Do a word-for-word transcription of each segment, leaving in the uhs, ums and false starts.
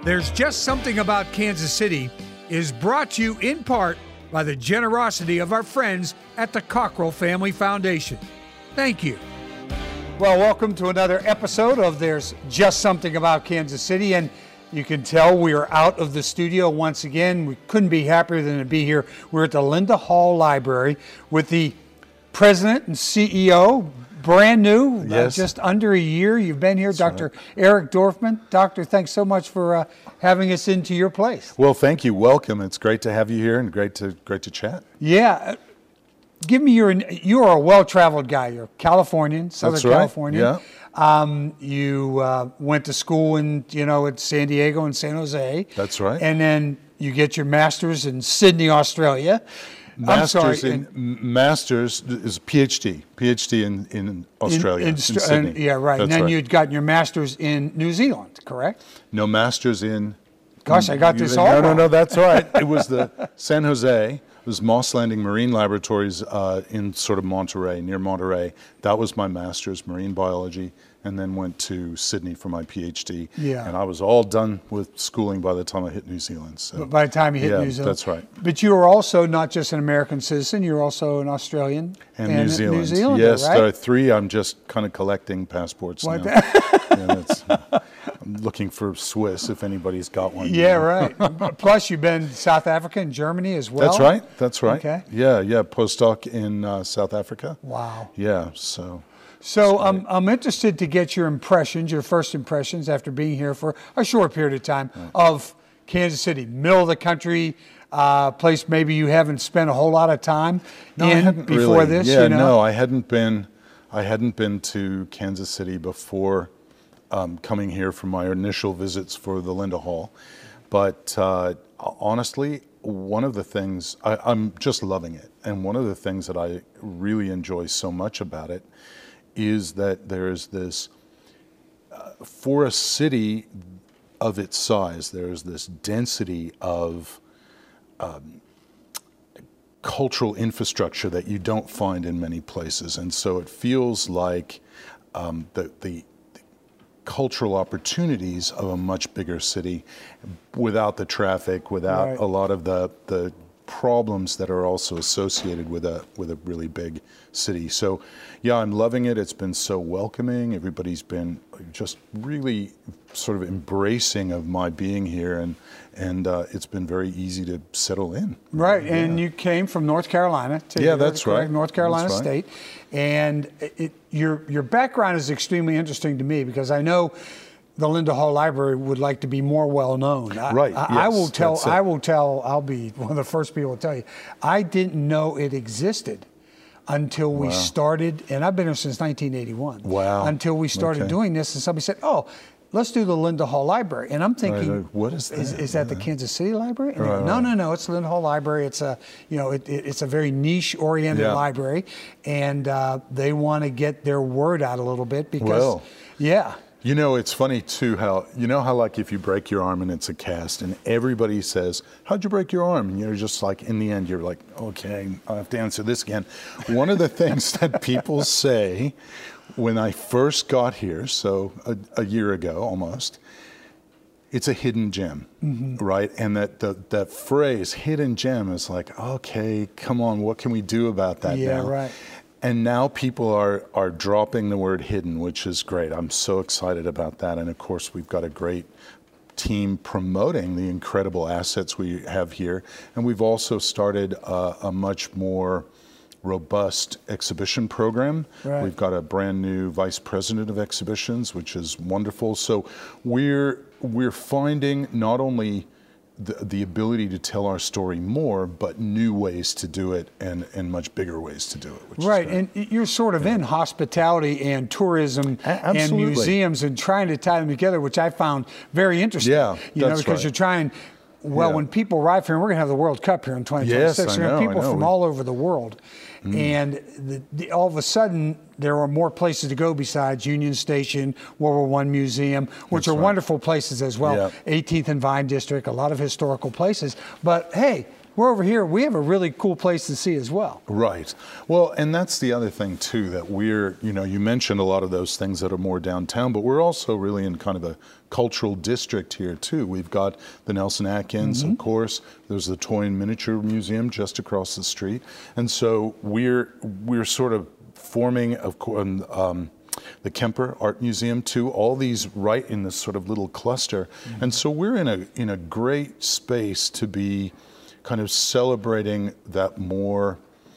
There's Just Something About Kansas City is brought to you in part by the generosity of our friends at the Cockrell Family Foundation. Thank you. Well, welcome to another episode of There's Just Something About Kansas City, and you can tell we are out of the studio once again. We couldn't be happier than to be here. We're at the Linda Hall Library with the president and C E O, brand new, yes. uh, just under a year. You've been here, That's Doctor right. Eric Dorfman. Doctor, thanks so much for uh, having us into your place. Well, thank you. Welcome. It's great to have you here and great to great to chat. Yeah. Give me your, you are a well-traveled guy. You're Californian, Southern That's right. California. Yeah. Um, you uh, went to school in, you know, at San Diego and San Jose. That's right. And then you get your master's in Sydney, Australia. Masters I'm sorry, in, in Masters is a PhD, PhD in, in Australia, in, in, in, Sydney. And, yeah, right. That's and then right. you'd gotten your master's in New Zealand, correct? No, Masters in... Gosh, I got this all No, no, wrong. no, that's all right. It was the San Jose. It was Moss Landing Marine Laboratories uh, in sort of Monterey, near Monterey. That was my master's, marine biology, and then went to Sydney for my PhD. Yeah. And I was all done with schooling by the time I hit New Zealand. So. By the time you hit yeah, New Zealand. that's right. But you were also not just an American citizen, you're also an Australian And, and New a Zealand. New Zealander, Yes, right? there are three. I'm just kind of collecting passports What now. Yeah, that's, uh, I'm looking for Swiss if anybody's got one. Yeah, right. Plus, you've been to South Africa and Germany as well. That's right. That's right. Okay. Yeah, yeah. Postdoc in uh, South Africa. Wow. Yeah. So. So I'm I'm interested to get your impressions, your first impressions after being here for a short period of time right. of Kansas City, middle of the country, uh, place maybe you haven't spent a whole lot of time no, I in hadn't before really. this. Yeah, you know? no, I hadn't been. I hadn't been to Kansas City before um, coming here for my initial visits for the Linda Hall, but uh, honestly, one of the things I, I'm just loving it, and one of the things that I really enjoy so much about it is that there is this, uh, for a city of its size, there is this density of um, cultural infrastructure that you don't find in many places. And so it feels like um, the, the, the cultural opportunities of a much bigger city without the traffic, without Right. a lot of the, the problems that are also associated with a with a really big city. So yeah, I'm loving it. It's been so welcoming. Everybody's been just really sort of embracing of my being here, and and uh, it's been very easy to settle in. Right, Yeah. and you came from North Carolina to Yeah, here, that's correct? right. North Carolina That's right. State, and it, your your background is extremely interesting to me because I know the Linda Hall Library would like to be more well known. I, Right, I, I yes, will tell. that's it. I will tell. I'll be one of the first people to tell you. I didn't know it existed until we Wow. started, and I've been here since nineteen eighty-one. Wow. Until we started Okay. doing this, and somebody said, "Oh, let's do the Linda Hall Library," and I'm thinking, Right, what is Is, that? is that the Yeah. Kansas City Library? And they go, Right, no, right. no, no. It's the Linda Hall Library. It's a, you know, it, it, it's a very niche-oriented Yeah. library, and uh, they want to get their word out a little bit because, Well. yeah, You know, it's funny too how, you know how like if you break your arm and it's a cast and everybody says, how'd you break your arm? And you're just like, in the end, you're like, okay, I have to answer this again. One of the things that people say when I first got here, so a, a year ago almost, it's a hidden gem, mm-hmm. right? And that the, that phrase, hidden gem, is like, okay, come on, what can we do about that Yeah, now? right. And now people are, are dropping the word hidden, which is great. I'm so excited about that. And of course, we've got a great team promoting the incredible assets we have here. And we've also started a, a much more robust exhibition program. Right. We've got a brand new vice president of exhibitions, which is wonderful. So we're, we're finding not only The, the ability to tell our story more, but new ways to do it and, and much bigger ways to do it. Which right. is great. And you're sort of in hospitality and tourism A- and absolutely. museums and trying to tie them together, which I found very interesting. Yeah, you know, that's because right. you're trying. Well, Yeah. when people arrive here, and we're going to have the World Cup here in twenty twenty-six. Yes, I There are know, I people know. from We- all over the world, mm. and the, the, all of a sudden there are more places to go besides Union Station, World War One Museum, which That's are right. wonderful places as well. Yeah. eighteenth and Vine District, a lot of historical places. But hey, we're over here, we have a really cool place to see as well. Right. Well, and that's the other thing too, that we're, you know, you mentioned a lot of those things that are more downtown, but we're also really in kind of a cultural district here too. We've got the Nelson Atkins, mm-hmm. of course. There's the Toy and Miniature Museum just across the street. And so we're, we're sort of forming, of course, um, the Kemper Art Museum too, all these right in this sort of little cluster. Mm-hmm. And so we're in a in a great space to be kind of celebrating that more,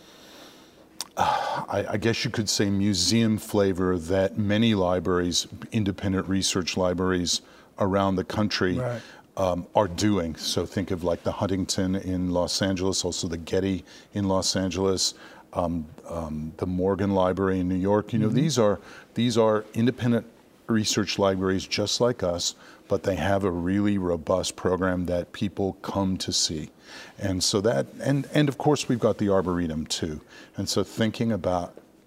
uh, I, I guess you could say, museum flavor that many libraries, independent research libraries around the country, right. um, are doing. So think of like the Huntington in Los Angeles, also the Getty in Los Angeles, Um, um, the Morgan Library in New York. You know, mm-hmm. these are these are independent research libraries just like us, but they have a really robust program that people come to see. And so that, and, and of course we've got the Arboretum too. And so thinking about,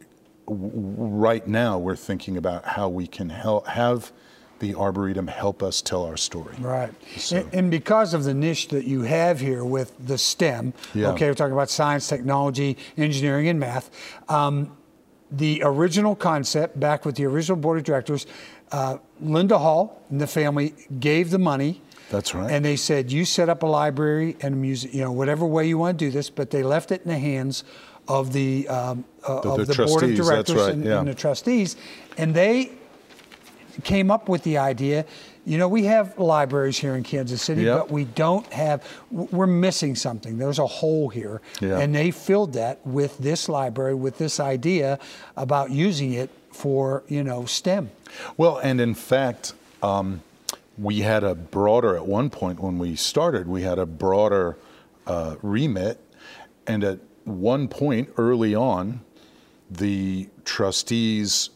w- right now we're thinking about how we can help have the Arboretum help us tell our story. Right. So. And, and because of the niche that you have here with the STEM, yeah. okay, we're talking about science, technology, engineering, and math. Um, the original concept, back with the original board of directors, uh, Linda Hall and the family gave the money. That's right. And they said, you set up a library and a museum, you know, whatever way you want to do this, but they left it in the hands of the, um, uh, the, of the, the board of directors that's right, and, yeah. and the trustees. And they came up with the idea, you know, we have libraries here in Kansas City, yep. but we don't have, we're missing something. There's a hole here. Yeah. And they filled that with this library, with this idea about using it for, you know, STEM. Well, and in fact, um, we had a broader, at one point when we started, we had a broader uh, remit. And at one point early on, the trustees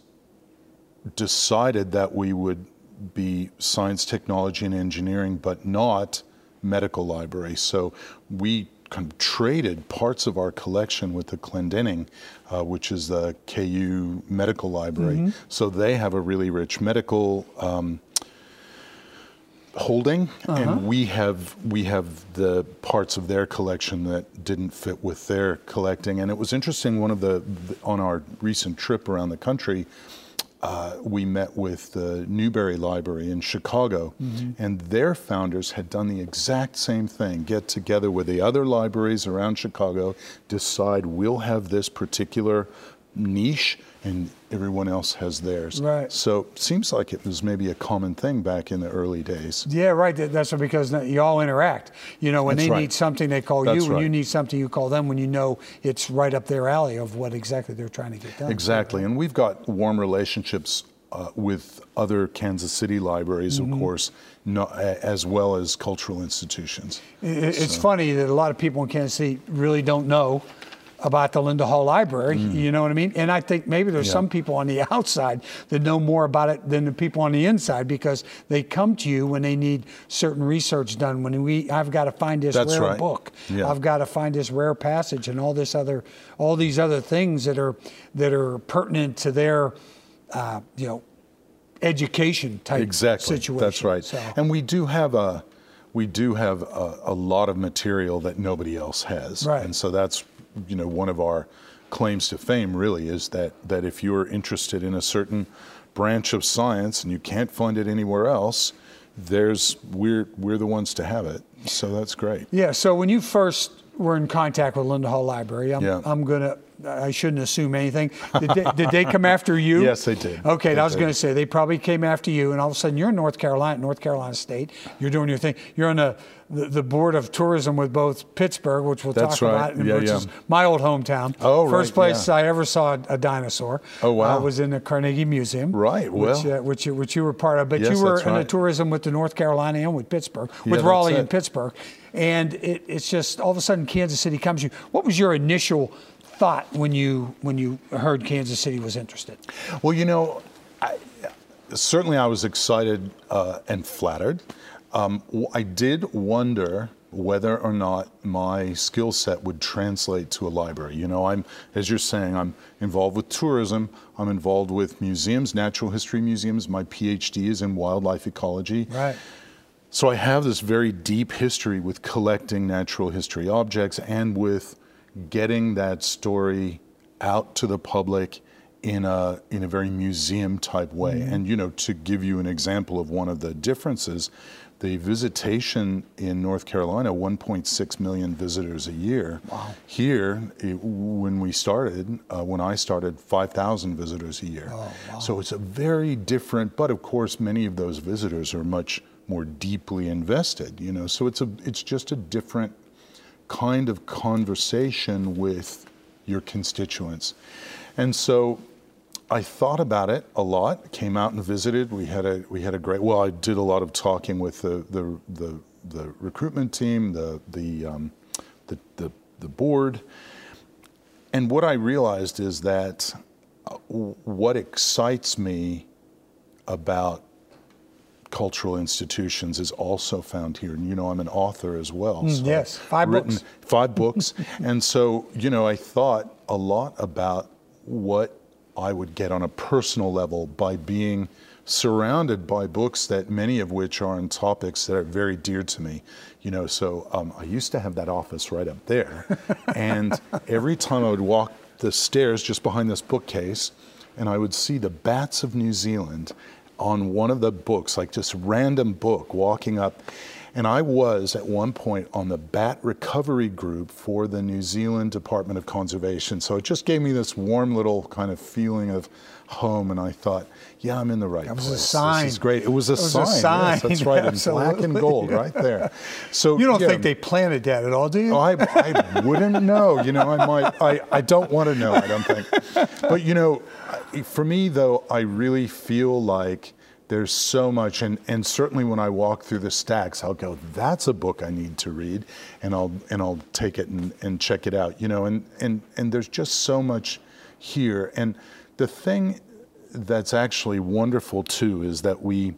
decided that we would be science, technology, and engineering, but not medical library. So we kind of traded parts of our collection with the Clendening, uh, which is the K U Medical Library. Mm-hmm. So they have a really rich medical um, holding, uh-huh. and we have we have the parts of their collection that didn't fit with their collecting. And it was interesting. One of the, the on our recent trip around the country, Uh, we met with the Newberry Library in Chicago, mm-hmm. and their founders had done the exact same thing. Get together with the other libraries around Chicago, decide we'll have this particular niche, and everyone else has theirs. Right. So it seems like it was maybe a common thing back in the early days. Yeah, right. That's because you all interact. You know, when That's they right. need something, they call That's you. When right. you need something, you call them. When you know it's right up their alley of what exactly they're trying to get done. Exactly. And we've got warm relationships uh, with other Kansas City libraries, mm-hmm. of course, no, as well as cultural institutions. It's so. funny that a lot of people in Kansas City really don't know about the Linda Hall Library, mm. you know what I mean? And I think maybe there's yeah. some people on the outside that know more about it than the people on the inside, because they come to you when they need certain research done. When we, I've got to find this That's rare right. book, yeah. I've got to find this rare passage, and all this other, all these other things that are that are pertinent to their, uh, you know, education type exactly. situation. That's right. So. And we do have a, we do have a, a lot of material that nobody else has, right. and so that's, you know, one of our claims to fame really is that that if you're interested in a certain branch of science and you can't find it anywhere else, there's we're we're the ones to have it. So that's great. Yeah. So when you first were in contact with Linda Hall Library, I'm, yeah. I'm gonna. I shouldn't assume anything. Did they, did they come after you? Yes, they did. Okay, they I was did. going to say they probably came after you, and all of a sudden you're in North Carolina, North Carolina State. You're doing your thing. You're on the, the, the board of tourism with both Pittsburgh, which we'll That's talk right. about, yeah, which yeah. is my old hometown. Oh, right. First place yeah. I ever saw a dinosaur. Oh, wow. I was in the Carnegie Museum. Right. Well, which, uh, which, you, which you were part of, but yes, you were that's in right. the tourism with the North Carolina and with Pittsburgh, yeah, with Raleigh it. and Pittsburgh, and it, it's just all of a sudden Kansas City comes to you. What was your initial thought when you when you heard Kansas City was interested? Well, you know, I, certainly I was excited uh, and flattered. Um, I did wonder whether or not my skill set would translate to a library. You know, I'm, as you're saying, I'm involved with tourism. I'm involved with museums, natural history museums. My PhD is in wildlife ecology. Right. So I have this very deep history with collecting natural history objects and with getting that story out to the public in a in a very museum type way. Mm-hmm. And you know, to give you an example of one of the differences, the visitation in North Carolina, one point six million visitors a year. Wow. Here, it, when we started, uh, when I started, five thousand visitors a year. Oh, wow. So it's a very different, but of course, many of those visitors are much more deeply invested, you know, so it's a it's just a different kind of conversation with your constituents. And so I thought about it a lot, came out and visited. We had a we had a great, well, I did a lot of talking with the the the, the recruitment team, the the, um, the the the board. And what I realized is that uh, what excites me about cultural institutions is also found here. And you know, I'm an author as well. Mm, so yes, five written books. Five books. And so, you know, I thought a lot about what I would get on a personal level by being surrounded by books that many of which are on topics that are very dear to me. You know, so um, I used to have that office right up there. And every time I would walk the stairs just behind this bookcase, and I would see the bats of New Zealand on one of the books, like just random book, walking up. And I was at one point on the bat recovery group for the New Zealand Department of Conservation. So it just gave me this warm little kind of feeling of home. And I thought, yeah, I'm in the right That was place. a sign. This is great. It was a It was sign. a sign. Yes, that's right. In black and gold right there. So You don't yeah. think they planted that at all, do you? Oh, I, I wouldn't know. You know, I might. I, I don't want to know, I don't think. But, you know, for me, though, I really feel like there's so much, and, and certainly when I walk through the stacks, I'll go, that's a book I need to read, and I'll and I'll take it and, and check it out, you know, and, and, and there's just so much here. And the thing that's actually wonderful too is that we,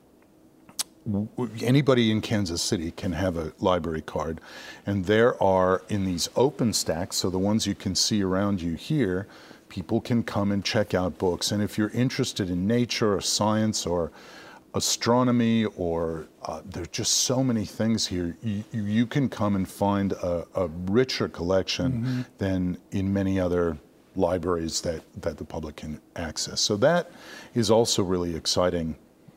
anybody in Kansas City can have a library card, and there are in these open stacks, so the ones you can see around you here, people can come and check out books. And if you're interested in nature or science or astronomy, or uh, there's just so many things here, you, you can come and find a, a richer collection mm-hmm. than in many other libraries that, that the public can access. So that is also really exciting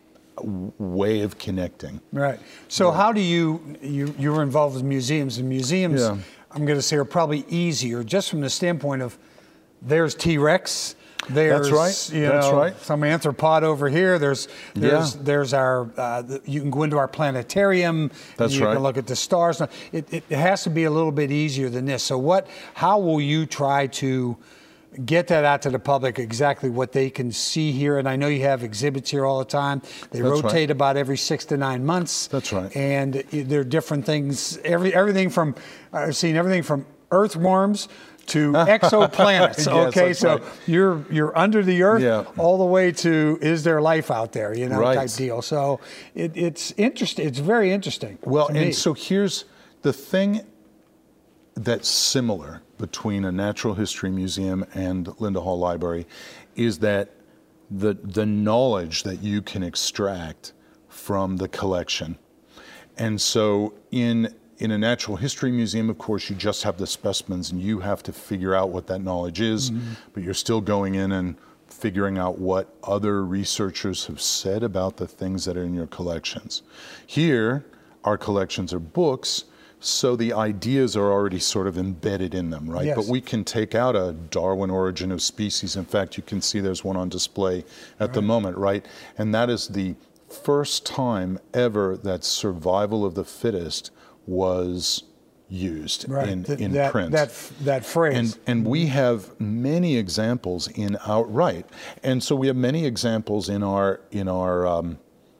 way of connecting. Right. So yeah. how do you, you, you were involved with museums, and museums, yeah. I'm going to say, are probably easier just from the standpoint of there's T-Rex, there's That's right. You That's know, right. some arthropod over here. There's there's yeah. there's our uh, the, you can go into our planetarium. That's you right. can look at the stars. It, it it has to be a little bit easier than this. So what? How will you try to get that out to the public, exactly what they can see here? And I know you have exhibits here all the time. They That's rotate right. about every six to nine months. That's right. And there are different things. Every everything from I've seen everything from earthworms to exoplanets. Yes, okay, so right. you're you're under the earth yeah. all the way to is there life out there, you know, right. type deal. So it, it's interesting. It's very interesting. Well, to and me. so here's the thing that's similar between a natural history museum and Linda Hall Library is that the the knowledge that you can extract from the collection. And so in In a natural history museum, of course, you just have the specimens and you have to figure out what that knowledge is, mm-hmm. but you're still going in and figuring out what other researchers have said about the things that are in your collections. Here, our collections are books, so the ideas are already sort of embedded in them, right? Yes. But we can take out a Darwin Origin of Species. In fact, you can see there's one on display at right. the moment, right? And that is the first time ever that survival of the fittest was used right. in, Th- in that, print. That, that phrase. And, and we have many examples in our, right. And so we have many examples in our, in our, um,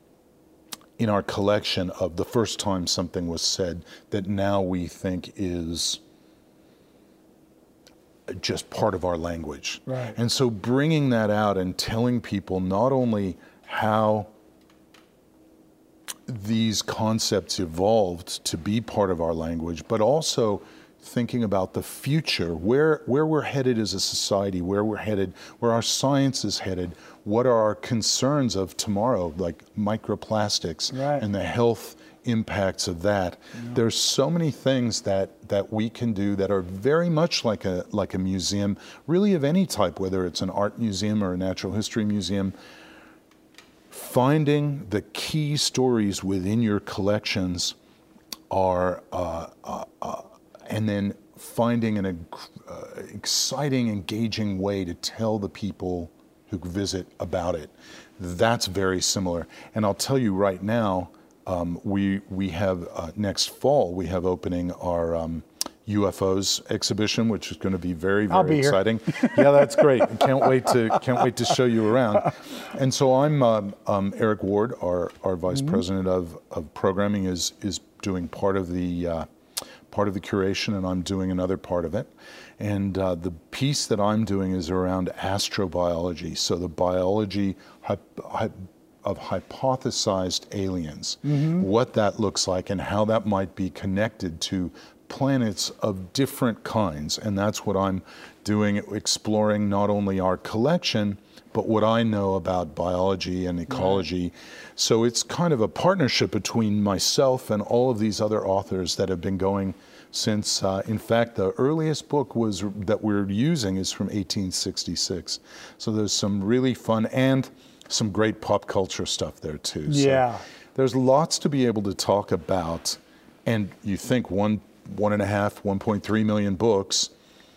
in our collection of the first time something was said that now we think is just part of our language. Right. And so bringing that out and telling people not only how these concepts evolved to be part of our language, but also thinking about the future, where where we're headed as a society, where we're headed, where our science is headed, what are our concerns of tomorrow, like microplastics right. and the health impacts of that. Yeah. There's so many things that that we can do that are very much like a like a museum, really of any type, whether it's an art museum or a natural history museum. Finding the key stories within your collections are, uh, uh, uh, and then finding an uh, exciting, engaging way to tell the people who visit about it. That's very similar. And I'll tell you right now, um, we we have uh, next fall we have opening our um, U F Os exhibition, which is going to be very, very be exciting. Yeah, that's great. Can't wait to can't wait to show you around. And so I'm um, um, Eric Ward, our our vice mm-hmm. president of, of programming, is is doing part of the uh, part of the curation, and I'm doing another part of it. And uh, the piece that I'm doing is around astrobiology, so the biology hy- hy- of hypothesized aliens, mm-hmm. what that looks like, and how that might be connected to planets of different kinds. And that's what I'm doing, exploring not only our collection, but what I know about biology and ecology. Right. So it's kind of a partnership between myself and all of these other authors that have been going since, uh, in fact, the earliest book was that we're using is from eighteen sixty-six. So there's some really fun and some great pop culture stuff there too. Yeah. So there's lots to be able to talk about. And you think one, one and a half, one point three million books,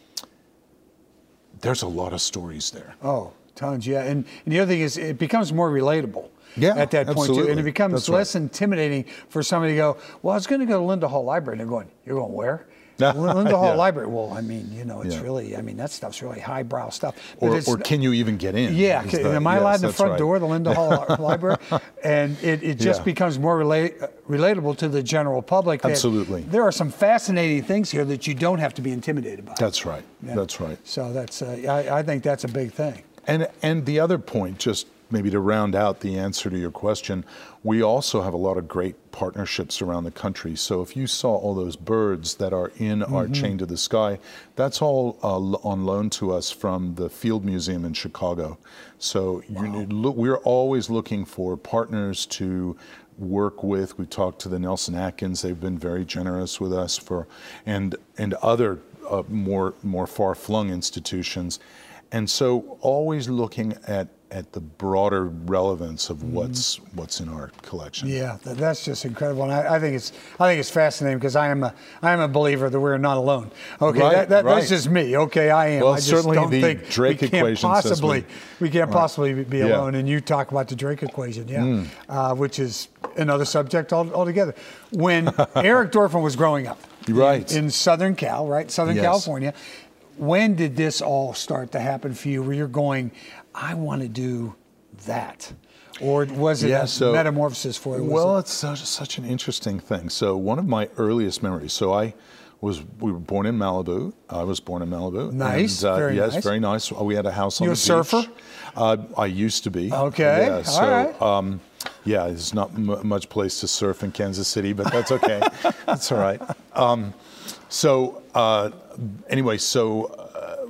there's a lot of stories there. Oh, tons, yeah. And, and the other thing is it becomes more relatable. Yeah, at that point absolutely. too, and it becomes That's less right. intimidating for somebody to go, well, I was going to go to Linda Hall Library, and they're going, you're going where? Linda Hall yeah. Library. Well, I mean, you know, it's yeah. really, I mean, that stuff's really highbrow stuff. But or, it's, or can you even get in? Yeah, the, am I yes, allowed in the front right. door of the Linda Hall Library? And it, it just yeah. becomes more relate, relatable to the general public. That Absolutely. There are some fascinating things here that you don't have to be intimidated by. That's right. Yeah. That's right. So that's, uh, I, I think that's a big thing. And and the other point, just maybe to round out the answer to your question, we also have a lot of great partnerships around the country. So if you saw all those birds that are in mm-hmm. our Chain to the Sky, that's all uh, on loan to us from the Field Museum in Chicago. So wow. you, look, we're always looking for partners to work with. We talked to the Nelson Atkins; they've been very generous with us for, and and other uh, more more far-flung institutions. And so always looking at, at the broader relevance of what's mm. what's in our collection. Yeah, that's just incredible, and I, I think it's I think it's fascinating because I am a I am a believer that we're not alone. Okay, right, that, that, right. that's just me. Okay, I am. Well, I just certainly don't the think Drake we can't equation possibly says we can't right. possibly be yeah. alone. And you talk about the Drake equation, yeah, mm. uh, which is another subject all, altogether. When Eric Dorfman was growing up, right in, in Southern Cal, right, Southern yes. California. When did this all start to happen for you where you're going, I want to do that? Or was it yeah, a so, metamorphosis for you? Well, it? it's such, such an interesting thing. So one of my earliest memories, so I was, we were born in Malibu. I was born in Malibu. Nice, and, uh, very yes, nice. very nice. We had a house on you the a beach. surfer? Uh, I used to be. Okay, yeah, all so, right. Um, yeah, there's not m- much place to surf in Kansas City, but that's okay. That's all right. Um, so uh, anyway, so uh,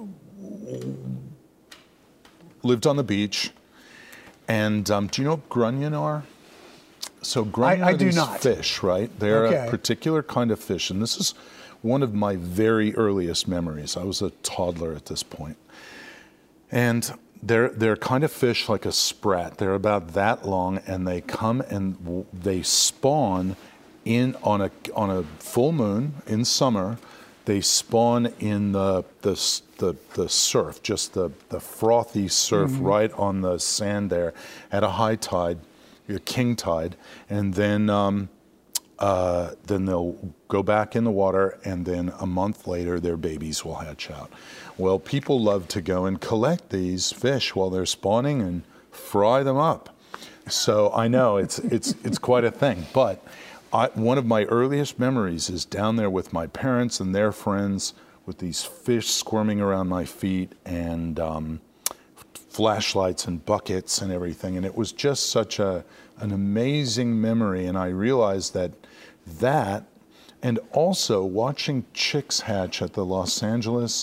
lived on the beach. And um, do you know what grunion are? So grunion I, I are do these not. fish, right? They're okay. a particular kind of fish. And this is one of my very earliest memories. I was a toddler at this point. And they're, they're kind of fish like a sprat. They're about that long, and they come and w- they spawn in on a, on a full moon in summer. They spawn in the the the, the surf, just the, the frothy surf mm-hmm. right on the sand there at a high tide, a king tide, and then um, uh, then they'll go back in the water, and then a month later their babies will hatch out. Well, people love to go and collect these fish while they're spawning and fry them up. So I know it's it's it's quite a thing, but. I, one of my earliest memories is down there with my parents and their friends with these fish squirming around my feet and um, flashlights and buckets and everything. And it was just such a an amazing memory. And I realized that that And also watching chicks hatch at the Los Angeles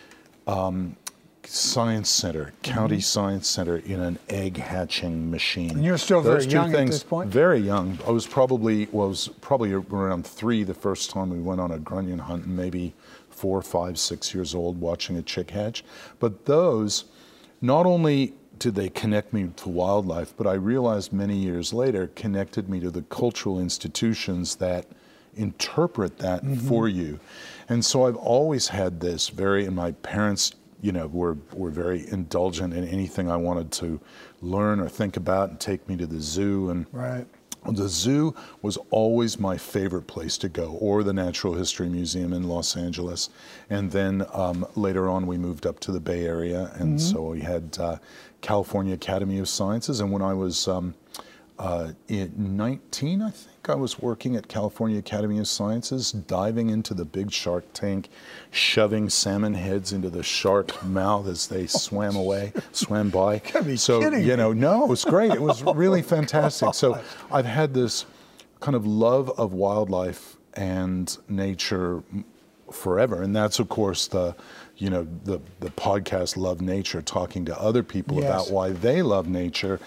um, Science Center, County mm-hmm. Science Center, in an egg hatching machine. And you're still Those very two young things, at this point? Very young. I was probably well, I was probably around three the first time we went on a grunion hunt, and maybe four, five, six years old watching a chick hatch. But those, not only did they connect me to wildlife, but I realized many years later connected me to the cultural institutions that interpret that mm-hmm. for you. And so I've always had this very, and my parents, you know, were, were very indulgent in anything I wanted to learn or think about, and take me to the zoo. And right. the zoo was always my favorite place to go, or the Natural History Museum in Los Angeles. And then um, later on we moved up to the Bay Area, and mm-hmm. so we had uh, California Academy of Sciences. And when I was um, uh, in nineteen, I think, I was working at California Academy of Sciences, diving into the big shark tank, shoving salmon heads into the shark mouth as they swam away, swam by. Be so, kidding you know, me. no, it was great. It was really fantastic. So I've had this kind of love of wildlife and nature forever. And that's, of course, the, you know, the, the podcast Love Nature, talking to other people yes. about why they love nature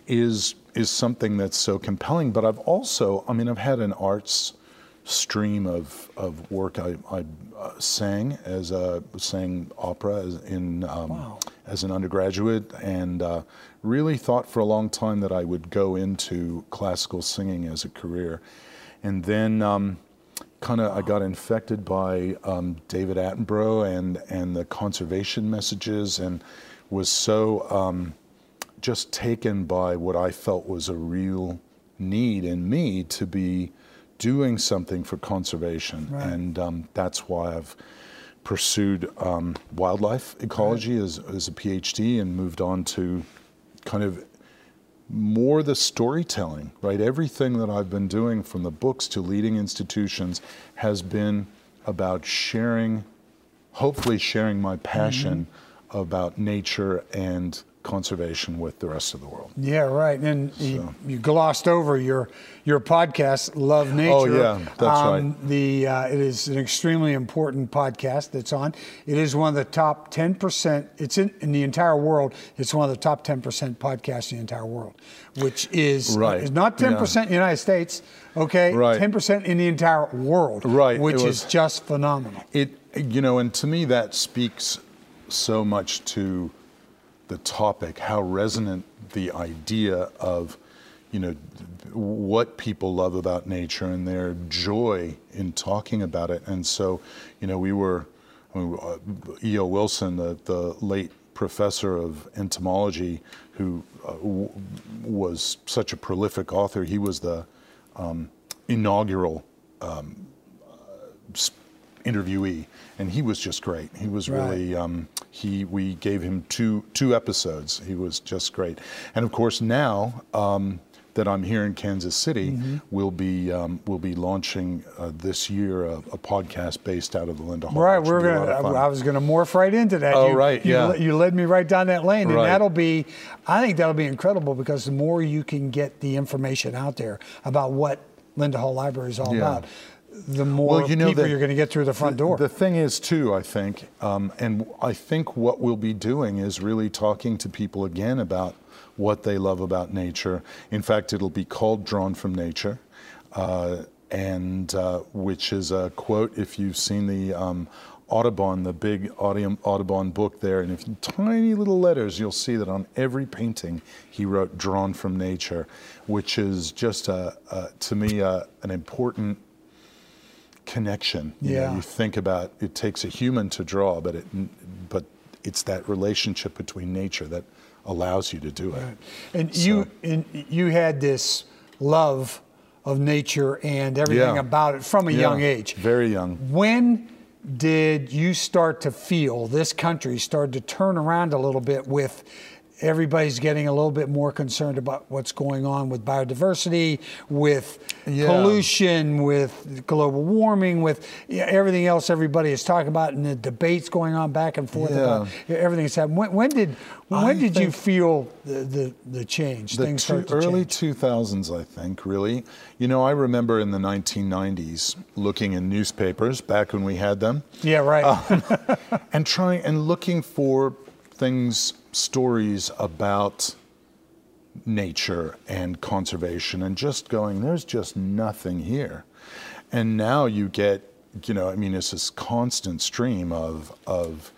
is is something that's so compelling. But I've also, I mean, I've had an arts stream of, of work. I, I uh, sang as a, sang opera as in um, wow. as an undergraduate, and uh, really thought for a long time that I would go into classical singing as a career. And then um, kind of I got infected by um, David Attenborough and, and the conservation messages, and was so um, just taken by what I felt was a real need in me to be doing something for conservation. Right. And um, that's why I've pursued um, wildlife ecology right. as, as a PhD, and moved on to kind of more the storytelling, right? Everything that I've been doing, from the books to leading institutions, has been about sharing, hopefully sharing my passion mm-hmm. about nature and conservation with the rest of the world. Yeah, right. And so. you, you glossed over your your podcast, Love Nature. Oh yeah, that's um, right. The uh, it is an extremely important podcast that's on. It is one of the top ten percent. It's in, in the entire world. It's one of the top ten percent podcasts in the entire world, which is right. is not ten percent yeah. in the United States. Okay, right. ten percent in the entire world. Right. Which it was, is just phenomenal. It you know, and to me that speaks so much to the topic, how resonant the idea of, you know, what people love about nature and their joy in talking about it. And so, you know, we were, I mean, uh, E O Wilson, the, the late professor of entomology, who uh, w- was such a prolific author, he was the um, inaugural um, uh, interviewee, and he was just great. He was right. really, um, he, we gave him two two episodes. He was just great. And of course now um, that I'm here in Kansas City, mm-hmm. we'll be um, we'll be launching uh, this year a, a podcast based out of the Linda Hall. Right, we're gonna. I was gonna morph right into that. Oh you, right, you, yeah. You led me right down that lane, and right. that'll be. I think that'll be incredible, because the more you can get the information out there about what Linda Hall Library is all yeah. about, the more well, you know, people the, you're going to get through the front door. The, the thing is, too, I think, um, and I think what we'll be doing is really talking to people again about what they love about nature. In fact, it'll be called Drawn from Nature, uh, and uh, which is a quote, if you've seen the um, Audubon, the big Audubon book there, and if tiny little letters, you'll see that on every painting he wrote "Drawn from Nature," which is just, a, a, to me, a, an important connection. You yeah. know, you think about, it takes a human to draw, but it, but it's that relationship between nature that allows you to do it. Right. And so. you, and you had this love of nature and everything yeah. about it from a yeah. young age. Very young. When did you start to feel this country started to turn around a little bit with everybody's getting a little bit more concerned about what's going on with biodiversity, with yeah. pollution, with global warming, with yeah, everything else everybody is talking about, and the debates going on back and forth yeah. about everything that's happened. When, when did when I did you feel the, the, the change? The Things two, start to early change? two thousands, I think, really. You know, I remember in the nineteen nineties looking in newspapers back when we had them. Yeah, right. Um, and trying and looking for things, stories about nature and conservation, and just going, there's just nothing here. And now you get, you know, I mean, it's this constant stream of of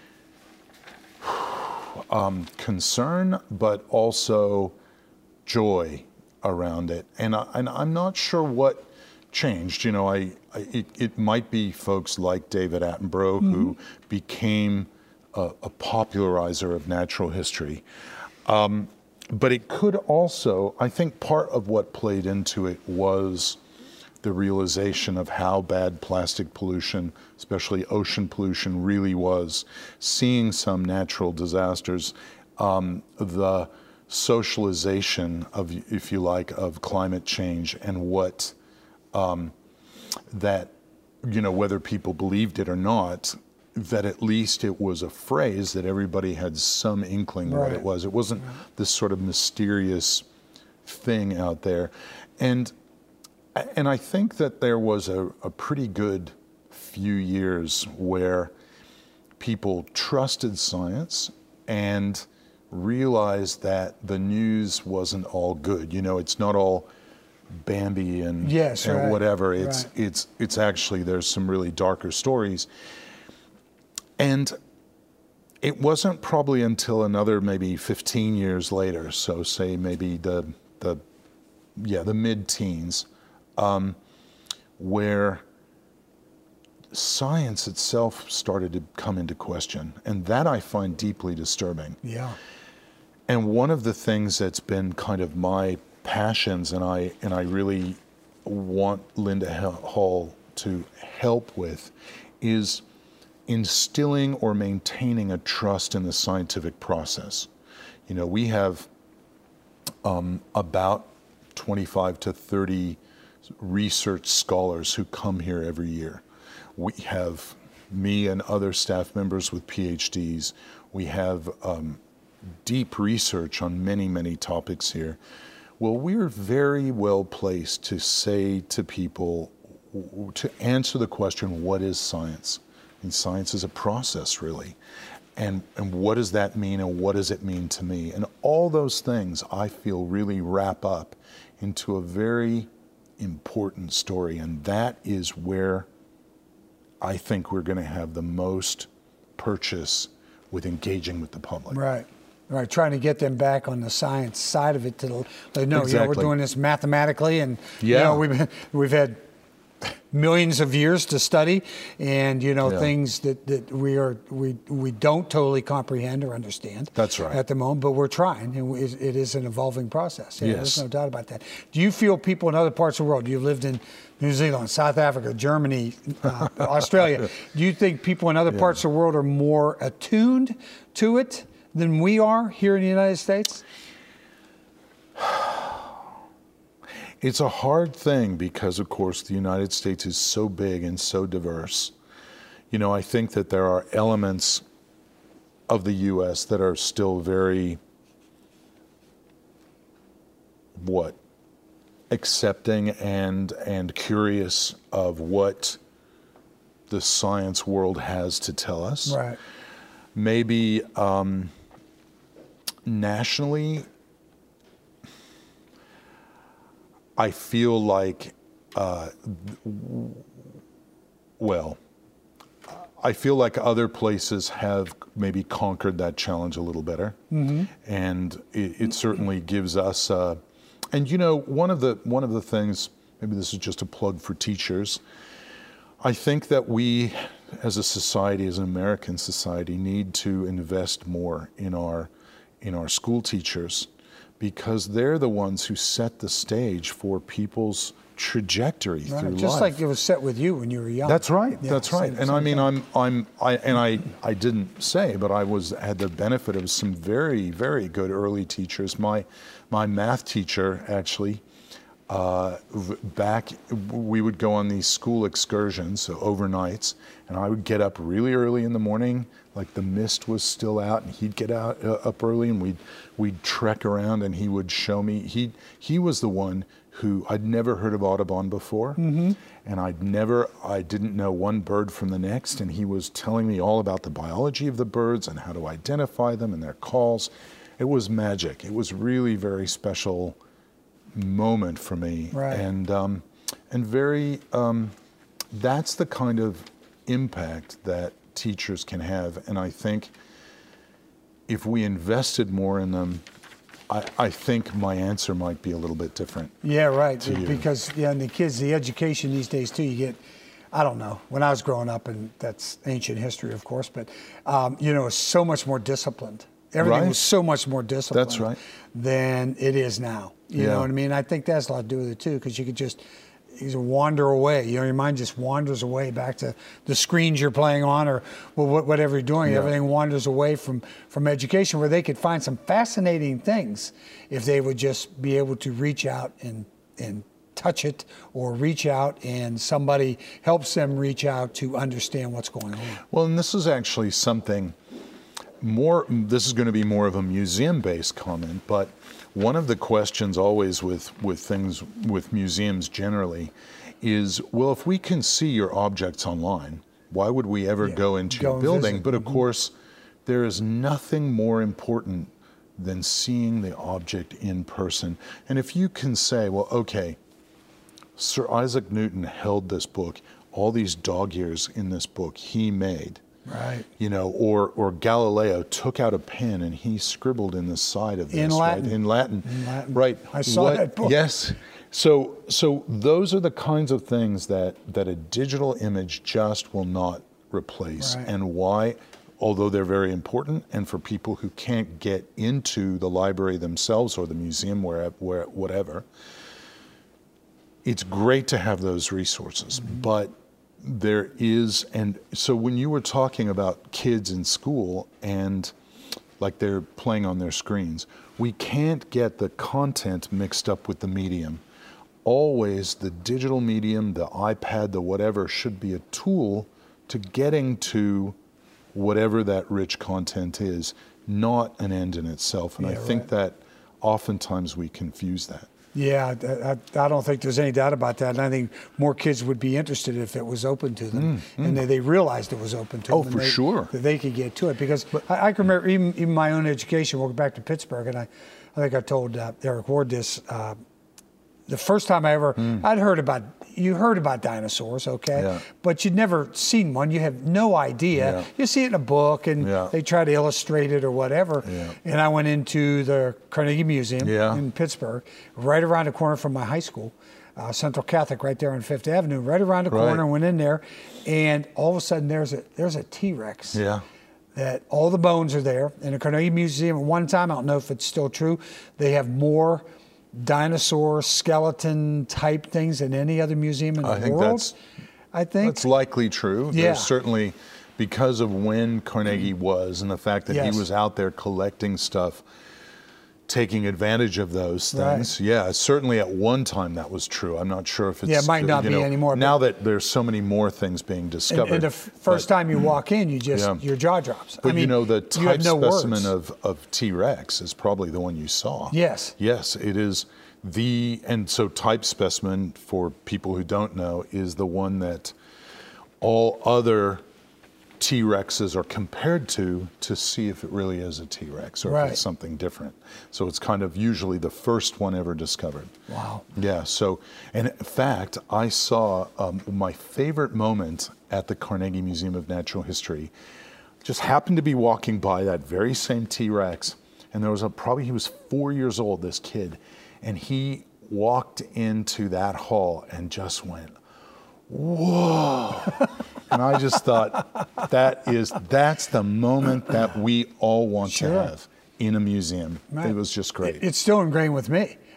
um, concern, but also joy around it. And, I, and I'm not sure what changed. You know, I, I it, it might be folks like David Attenborough mm-hmm. who became a, a popularizer of natural history. Um, but it could also, I think part of what played into it was the realization of how bad plastic pollution, especially ocean pollution, really was, seeing some natural disasters, um, the socialization of, if you like, of climate change, and what um, that, you know, whether people believed it or not, that at least it was a phrase that everybody had some inkling right. what it was. It wasn't right. this sort of mysterious thing out there. And And I think that there was a, a pretty good few years where people trusted science and realized that the news wasn't all good. You know, it's not all Bambi and, yes, and right. whatever. It's right. it's it's actually, there's some really darker stories. And it wasn't probably until another maybe fifteen years later, so say maybe the the yeah the mid-teens. Um, where science itself started to come into question. And that I find deeply disturbing. Yeah. And one of the things that's been kind of my passions, and I and I really want Linda Hall to help with, is instilling or maintaining a trust in the scientific process. You know, we have um, about twenty-five to thirty research scholars who come here every year. We have me and other staff members with P H Ds. We have um, deep research on many, many topics here. Well, we're very well placed to say to people, to answer the question, what is science? And science is a process, really. And, and what does that mean, and what does it mean to me? And all those things, I feel, really wrap up into a very important story, and that is where I think we're going to have the most purchase with engaging with the public. Right, right. Trying to get them back on the science side of it to like, no, exactly. you know, we're doing this mathematically, and yeah. you know, we've been, we've had millions of years to study, and you know yeah. things that, that we are we we don't totally comprehend or understand. That's right. At the moment, but we're trying, and it is an evolving process. Yeah, yes. There's no doubt about that. Do you feel people in other parts of the world? You've lived in New Zealand, South Africa, Germany, uh, Australia. Do you think people in other yeah. parts of the world are more attuned to it than we are here in the United States? It's a hard thing because, of course, the United States is so big and so diverse. You know, I think that there are elements of the U S that are still very, what, accepting and and curious of what the science world has to tell us. Right. Maybe um, nationally, I feel like, uh, well, I feel like other places have maybe conquered that challenge a little better, mm-hmm. and it, it certainly gives us. Uh, and you know, one of the one of the things, maybe this is just a plug for teachers. I think that we, as a society, as an American society, need to invest more in our in our school teachers, because they're the ones who set the stage for people's trajectory right. through Just life. like it was set with you when you were young. That's right. Yeah, that's right. same, and same I mean, thing. I'm, I'm, I, and I, I didn't say, but I was had the benefit of some very, very good early teachers. My, my math teacher actually, uh, back we would go on these school excursions, so overnights, and I would get up really early in the morning, like the mist was still out, and he'd get out uh, up early, and we'd we'd trek around, and he would show me. He he was the one who I'd never heard of Audubon before, mm-hmm. and I'd never, I didn't know one bird from the next, and he was telling me all about the biology of the birds and how to identify them and their calls. It was magic. It was really very special moment for me, right. and um, and very. Um, that's the kind of impact that teachers can have, and I think if we invested more in them, I, I think my answer might be a little bit different. Yeah, right. To you. Because yeah, and the kids, the education these days too. You get, I don't know. When I was growing up, and that's ancient history, of course, but um, you know, it's so much more disciplined. Everything Right. was so much more disciplined. That's right. Than it is now. You Yeah. know what I mean? I think that's a lot to do with it too, because you could just. You just wander away. You know, your mind just wanders away back to the screens you're playing on, or well, whatever you're doing. Yeah. Everything wanders away from, from education, where they could find some fascinating things if they would just be able to reach out and and touch it, or reach out and somebody helps them reach out to understand what's going on. Well, and this is actually something more. This is going to be more of a museum-based comment, but. One of the questions always with, with things, with museums generally, is, well, if we can see your objects online, why would we ever Yeah, go into go your and building? visit. But of Mhm. course, there is nothing more important than seeing the object in person. And if you can say, well, okay, Sir Isaac Newton held this book, all these dog ears in this book he made. Right. You know, or or Galileo took out a pen and he scribbled in the side of this, In Latin. right? In Latin. In Latin. Right. I saw What- that book. Yes. So so those are the kinds of things that, that a digital image just will not replace. Right. And why, although they're very important, and for people who can't get into the library themselves or the museum, where, where whatever, it's great to have those resources. Mm-hmm. But there is, and so when you were talking about kids in school and like they're playing on their screens, we can't get the content mixed up with the medium. Always the digital medium, the iPad, the whatever, should be a tool to getting to whatever that rich content is, not an end in itself. And Yeah, I think right. that oftentimes we confuse that. Yeah, I, I, I don't think there's any doubt about that. And I think more kids would be interested if it was open to them, mm, and mm. They, they realized it was open to oh, them. Oh, for they, sure. That they could get to it. Because I, I can remember even, even my own education, we'll go back to Pittsburgh, and I, I think I told uh, Eric Ward this, uh, the first time I ever, mm. I'd heard about, you heard about dinosaurs, okay? Yeah. But you'd never seen one. You have no idea. Yeah. You see it in a book, and yeah. they try to illustrate it or whatever. Yeah. And I went into the Carnegie Museum yeah. in Pittsburgh, right around the corner from my high school, uh, Central Catholic, right there on Fifth Avenue, right around the right. corner, went in there, and all of a sudden there's a there's a T-Rex. Yeah. That all the bones are there. In the Carnegie Museum, at one time, I don't know if it's still true, they have more dinosaur skeleton type things than any other museum in the I think world. That's, I think that's likely true. Yeah. There's certainly, because of when Carnegie was and the fact that Yes. he was out there collecting stuff, taking advantage of those things. Right. Yeah, certainly at one time that was true. I'm not sure if it's Yeah, it might not you be know, anymore, now that there's so many more things being discovered. And, and the f- first but, time you walk in, you just Yeah. your jaw drops. But I mean, you know, the you have type no specimen words. of, of T-Rex is probably the one you saw. Yes. Yes, it is the, and so type specimen, for people who don't know, is the one that all other T-Rexes are compared to to see if it really is a T-Rex or Right. if it's something different. So it's kind of usually the first one ever discovered. Wow. Yeah, so, and in fact, I saw um, my favorite moment at the Carnegie Museum of Natural History, just happened to be walking by that very same T-Rex, and there was a, probably he was four years old, this kid, and he walked into that hall and just went, whoa. And I just thought, that is, that's the moment that we all want Sure. to have in a museum. Right. It was just great. It- It's still ingrained with me.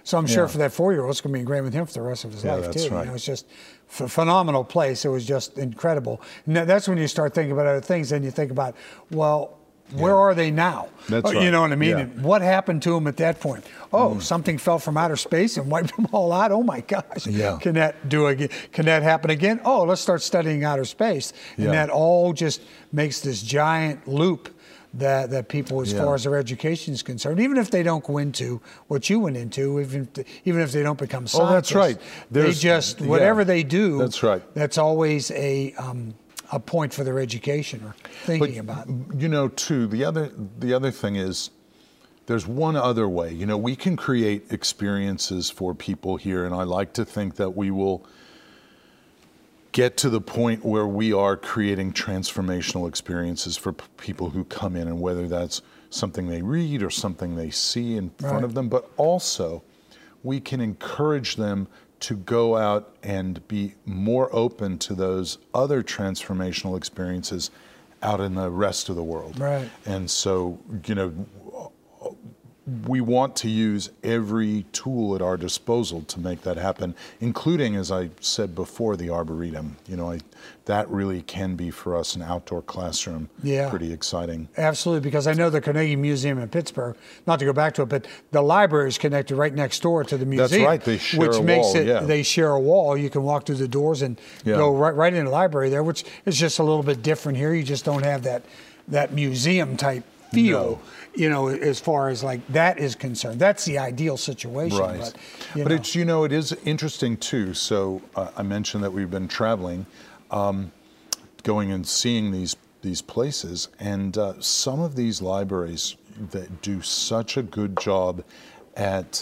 So I'm sure Yeah. for that four-year-old, it's going to be ingrained with him for the rest of his Yeah, life that's too. right. You know, it's just a phenomenal place. It was just incredible. And that- that's when you start thinking about other things. Then you think about, well, where Yeah. are they now? That's Oh, You right. know what I mean? Yeah. And what happened to them at that point? Oh, something fell from outer space and wiped them all out. Oh my gosh! Yeah. Can that do again? Can that happen again? Oh, let's start studying outer space, and Yeah. that all just makes this giant loop that that people, as Yeah. far as their education is concerned, even if they don't go into what you went into, even if, even if they don't become scientists, Oh, that's right. they There's- just yeah. whatever they do. That's right. That's always a um, a point for their education or thinking about. You know, too, the other the other thing is there's one other way. You know, we can create experiences for people here, and I like to think that we will get to the point where we are creating transformational experiences for p- people who come in, and whether that's something they read or something they see in front Right. of them, but also we can encourage them to go out and be more open to those other transformational experiences out in the rest of the world. Right. And so, you know, we want to use every tool at our disposal to make that happen, including, as I said before, the Arboretum. You know, I, that really can be for us an outdoor classroom. Yeah. Pretty exciting. Absolutely, because I know the Carnegie Museum in Pittsburgh, not to go back to it, but the library is connected right next door to the That's museum. right, they share which a makes wall, it, yeah. they share a wall. You can walk through the doors and Yeah. go right, right in the library there, which is just a little bit different here. You just don't have that, that museum type feel, No. you know, as far as like that is concerned. That's the ideal situation. Right. But, you But know. it's, you know, it is interesting too. So uh, I mentioned that we've been traveling, um, going and seeing these these places, and uh, some of these libraries that do such a good job at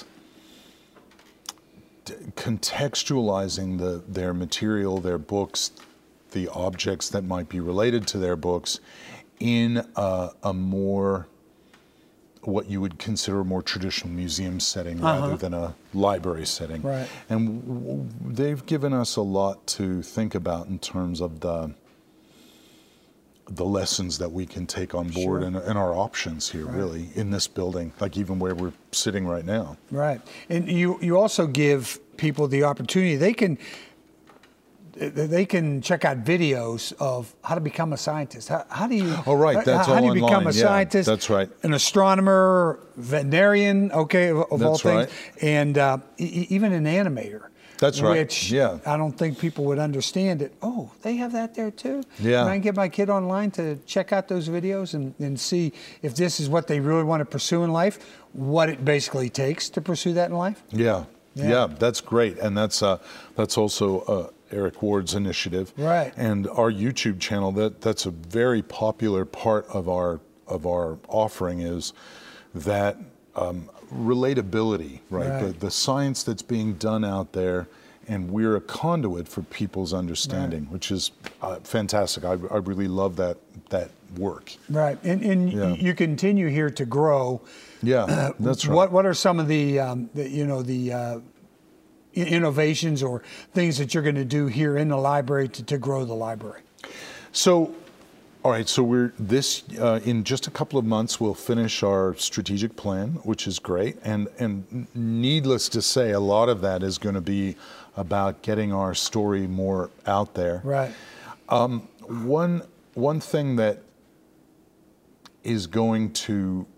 d- contextualizing the their material, their books, the objects that might be related to their books, in a, a more what you would consider a more traditional museum setting Uh-huh. rather than a library setting. Right. And w- w- they've given us a lot to think about in terms of the the lessons that we can take on board, Sure. and, and our options here, really, in this building, like even where we're sitting right now. Right. And you, you also give people the opportunity, they can they can check out videos of how to become a scientist. How, how do you? Oh, right, that's how, how all do you become online, a yeah, scientist? that's right. An astronomer, veterinarian, okay, of, of all That's things, right. and uh, e- even an animator. That's right, Which yeah. I don't think people would understand it. Oh, they have that there too. Yeah. And I can get my kid online to check out those videos and, and see if this is what they really want to pursue in life, what it basically takes to pursue that in life. Yeah, Yeah. yeah, that's great, and that's uh, that's also uh, Eric Ward's initiative, Right. And our YouTube channel. That that's a very popular part of our of our offering is that um, relatability, right? Right. The the science that's being done out there, and we're a conduit for people's understanding, Right. which is uh, fantastic. I, I really love that that work. Right, and, and Yeah. you continue here to grow. Yeah, that's right. What What are some of the, um, the you know the uh, i- innovations or things that you're going to do here in the library to, to grow the library? So, all right. So we're this uh, in just a couple of months we'll finish our strategic plan, which is great. And and needless to say, a lot of that is going to be about getting our story more out there. Right. One one thing that is going to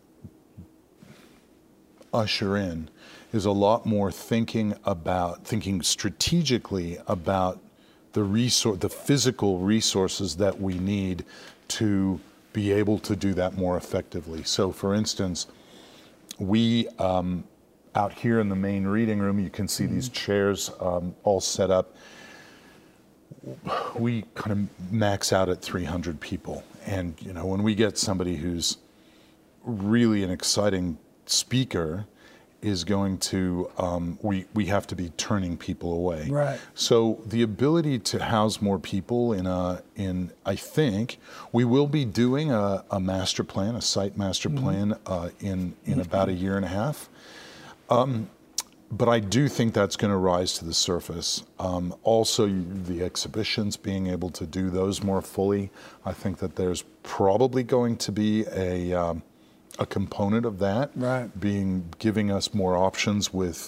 usher in is a lot more thinking about thinking strategically about the resource, the physical resources that we need to be able to do that more effectively. So, for instance, we um, out here in the main reading room, you can see these chairs um, all set up. We kind of max out at three hundred people, and you know, when we get somebody who's really an exciting speaker, is going to um, we we have to be turning people away. Right. So the ability to house more people in a in I think we will be doing a, a master plan, a site master Mm-hmm. plan uh, in in about a year and a half. Um, but I do think that's going to rise to the surface. Um, also, you- the exhibitions, being able to do those more fully, I think that there's probably going to be a um, a component of that, Right. being giving us more options with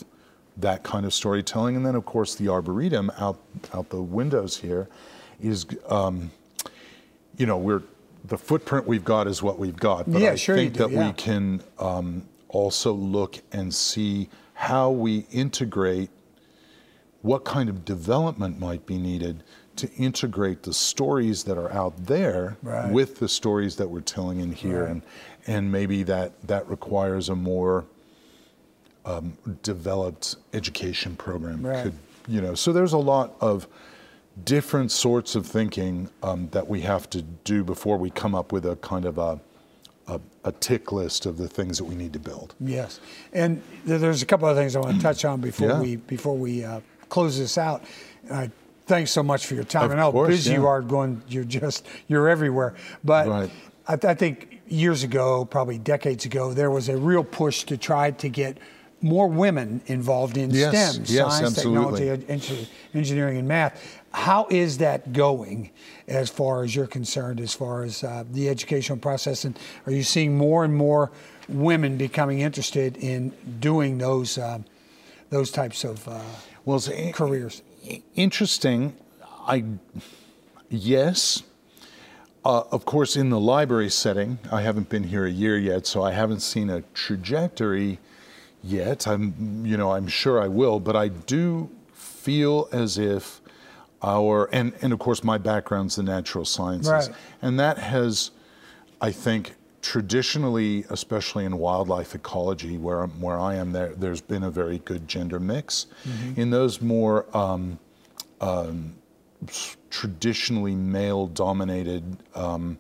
that kind of storytelling. And then, of course, the Arboretum out out the windows here is, um, you know, we're the footprint we've got is what we've got. But yeah, I sure think you do, that yeah. we can um, also look and see how we integrate what kind of development might be needed to integrate the stories that are out there right. with the stories that we're telling in here. Right. And and maybe that, that requires a more um, developed education program. Right. Could, you know, so there's a lot of different sorts of thinking um, that we have to do before we come up with a kind of a, a, a tick list of the things that we need to build. Yes, and th- there's a couple of things I want to touch on before Yeah. we before we uh, close this out. Uh, thanks so much for your time. Of I know how course, busy you yeah. are. Going, you're just you're everywhere. But Right. I, I think years ago, probably decades ago, there was a real push to try to get more women involved in Yes, STEM, yes, science, absolutely. technology, engi- engineering, and math. How is that going as far as you're concerned, as far as uh, the educational process? And are you seeing more and more women becoming interested in doing those uh, those types of uh, well, it's a- careers? Interesting. I yes. Uh, of course, in the library setting, I haven't been here a year yet, so I haven't seen a trajectory yet. I'm, you know, I'm sure I will, but I do feel as if our and and of course my background's the natural sciences, Right. and that has, I think, traditionally, especially in wildlife ecology, where I'm, where I am, there there's been a very good gender mix. Mm-hmm. In those more um, um, traditionally male-dominated um,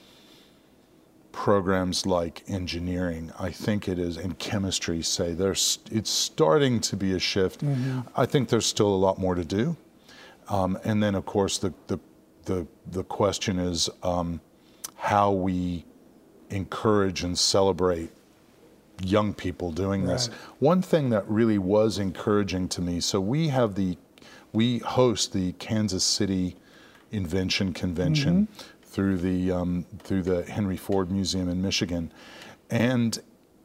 programs like engineering, I think it is, and chemistry, say, there's it's starting to be a shift. Mm-hmm. I think there's still a lot more to do. Um, and then, of course, the the the, the question is um, how we encourage and celebrate young people doing this. Right. One thing that really was encouraging to me, so we have the, we host the Kansas City Invention Convention mm-hmm. through the um, through the Henry Ford Museum in Michigan, and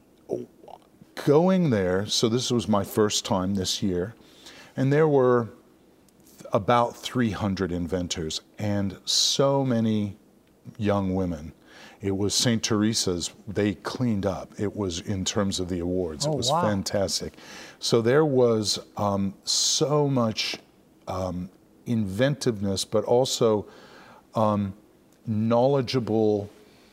going there. So this was my first time this year, and there were about three hundred inventors and so many young women. It was Saint Teresa's, they cleaned up. It was in terms of the awards. Oh, it was wow. fantastic. So there was um, so much um, inventiveness, but also um, knowledgeable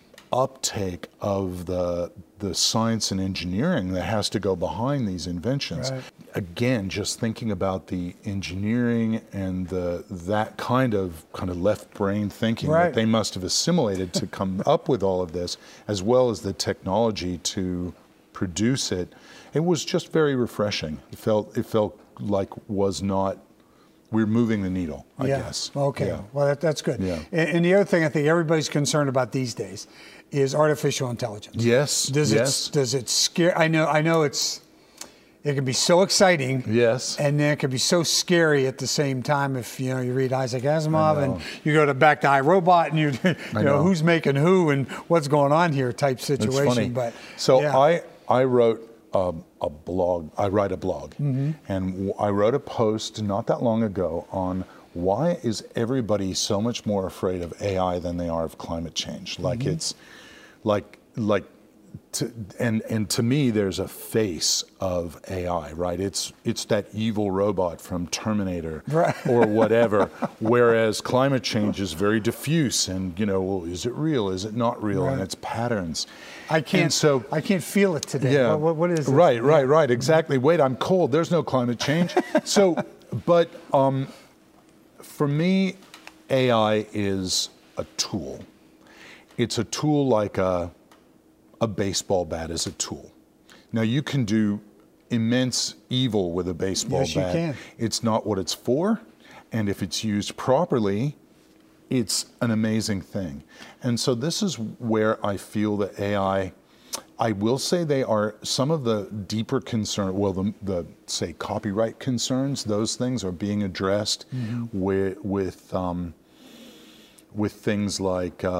uptake of the the science and engineering that has to go behind these inventions. Right. Again, just thinking about the engineering and the that kind of kind of left brain thinking Right. that they must have assimilated to come up with all of this, as well as the technology to produce it. It was just very refreshing. It felt it felt like was not we're moving the needle, I yeah. guess. Okay. Yeah. Well, that, that's good. Yeah. And, and the other thing I think everybody's concerned about these days is artificial intelligence. Yes. Does yes. it does it scare? I know. I know it's. It can be so exciting. Yes. And then it can be so scary at the same time. If you know you read Isaac Asimov and you go to back to iRobot and you, you know, know. who's making who and what's going on here type situation. It's funny. But so yeah. I I wrote um, a blog. I write a blog, mm-hmm. and w- I wrote a post not that long ago on why is everybody so much more afraid of A I than they are of climate change? Like mm-hmm. it's like like. To, and and to me, there's a face of A I, right? It's it's that evil robot from Terminator right. or whatever. Whereas climate change is very diffuse, and you know, well, is it real? Is it not real? Right. And it's patterns. I can't. And so I can't feel it today. Yeah. What, what, what is this? Right, right, right. Exactly. Wait, I'm cold. There's no climate change. So, but um, for me, A I is a tool. It's a tool like a. A baseball bat is a tool. Now you can do immense evil with a baseball yes, bat. You can. It's not what it's for, and if it's used properly, it's an amazing thing. And so this is where I feel that A I, I will say they are some of the deeper concern, well, the, the say copyright concerns, those things are being addressed mm-hmm. with, with, um, with things like uh,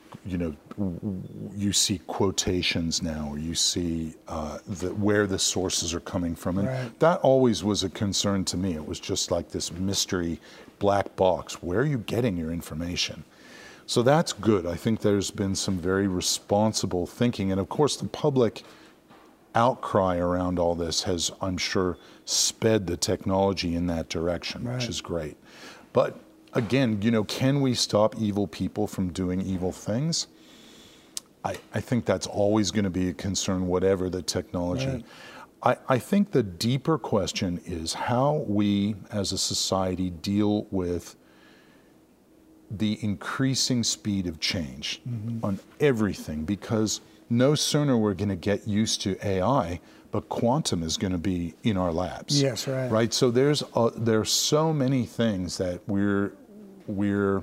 you know, you see quotations now, or you see uh, the, where the sources are coming from. And right. that always was a concern to me. It was just like this mystery black box. Where are you getting your information? So that's good. I think there's been some very responsible thinking. And of course, the public outcry around all this has, I'm sure, sped the technology in that direction, right. which is great. But again, you know, can we stop evil people from doing evil things? I, I think that's always going to be a concern, whatever the technology. Right. I, I think the deeper question is how we as a society deal with the increasing speed of change mm-hmm. on everything, because no sooner we're going to get used to A I, but quantum is going to be in our labs. Yes, right. Right. So there's uh, there's so many things that we're we're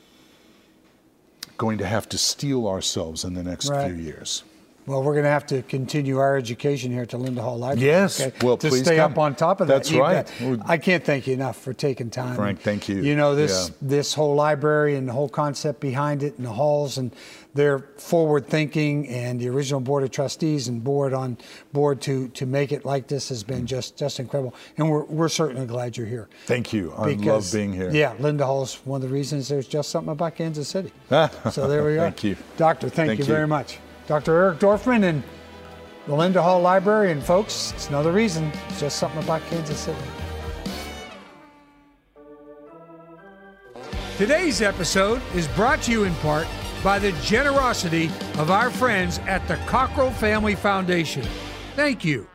going to have to steel ourselves in the next right. few years. Well, we're going to have to continue our education here at the Linda Hall Library. Yes, okay? well, to please stay come. up on top of that. That's right. I can't thank you enough for taking time. Frank, thank you. You know, this yeah. this whole library and the whole concept behind it and the halls, and their forward thinking, and the original board of trustees and board on board to to make it like this has been just just incredible. And we're we're certainly glad you're here. Thank you. I because, love being here. Yeah, Linda Hall's one of the reasons there's just something about Kansas City. So there we are. Thank you. Doctor, thank, thank you, you very much. Doctor Eric Dorfman and the Linda Hall Library, and folks, it's another reason. It's just something about Kansas City. Today's episode is brought to you in part by the generosity of our friends at the Cockrell Family Foundation. Thank you.